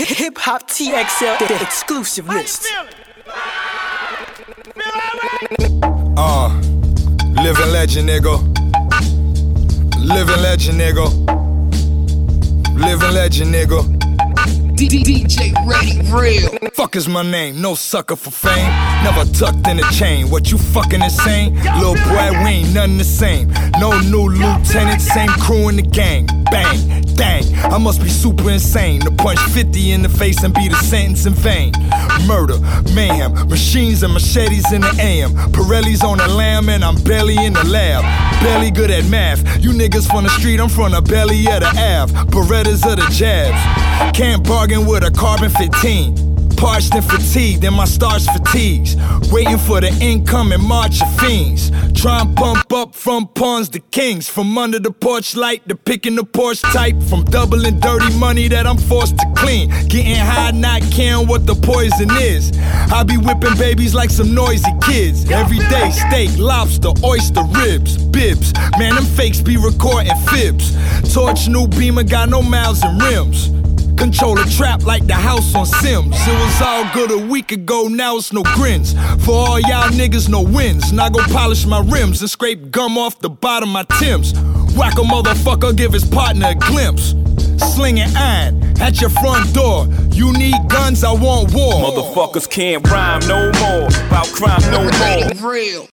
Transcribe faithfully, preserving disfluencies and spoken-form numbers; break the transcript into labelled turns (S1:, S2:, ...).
S1: Hip Hop T X L, the exclusive list.
S2: Uh, living legend, nigga. Living legend, nigga. Living legend, nigga.
S3: D J Ready Real.
S2: Fuck is my name, no sucker for fame. Never tucked in a chain, what you fucking insane? Lil' boy, we ain't nothing the same. No new lieutenant, same crew in the gang. Bang, dang, I must be super insane to punch fifty in the face and be the sentence in vain. Murder, mayhem, machines and machetes in the A M. Pirelli's on the lamb and I'm barely in the lab. Barely good at math, you niggas from the street, I'm from the belly of the Ave. Berettas of the jabs, can't bargain with a carbon fifteen. Parched and fatigued, and my starch fatigues. Waiting for the incoming march of fiends. Try and pump up from pawns to kings. From under the porch light to picking the Porsche type. From doubling dirty money that I'm forced to clean. Getting high, not caring what the poison is. I be whipping babies like some noisy kids. Every day, steak, lobster, oyster, ribs, bibs. Man, them fakes be recording fibs. Torch new Beamer, got no mouths and rims. Control a trap like the house on Sims. It was all good a week ago, now it's no grins. For all y'all niggas, no wins. Now go polish my rims and scrape gum off the bottom of my Timbs. Whack a motherfucker, give his partner a glimpse. Slinging iron at your front door. You need guns, I want war.
S4: Motherfuckers can't rhyme no more. About crime no more.
S3: Real.